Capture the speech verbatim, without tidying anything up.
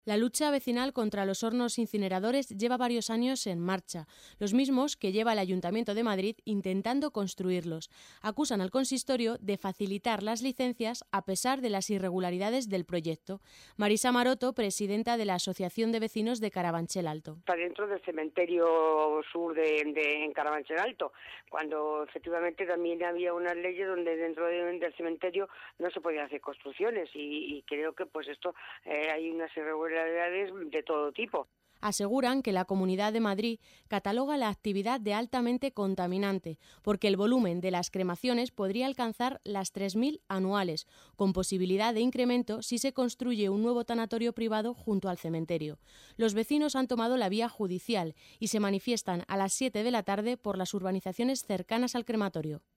La lucha vecinal contra los hornos incineradores lleva varios años en marcha, los mismos que lleva el Ayuntamiento de Madrid intentando construirlos. Acusan al consistorio de facilitar las licencias a pesar de las irregularidades del proyecto. Marisa Maroto, presidenta de la Asociación de Vecinos de Carabanchel Alto. Está dentro del cementerio sur de, de en Carabanchel Alto, cuando efectivamente también había unas leyes donde dentro de, del cementerio no se podían hacer construcciones y, y creo que pues esto eh, hay unas irregularidades de todo tipo. Aseguran que la Comunidad de Madrid cataloga la actividad de altamente contaminante, porque el volumen de las cremaciones podría alcanzar las tres mil anuales, con posibilidad de incremento si se construye un nuevo tanatorio privado junto al cementerio. Los vecinos han tomado la vía judicial y se manifiestan a las siete de la tarde por las urbanizaciones cercanas al crematorio.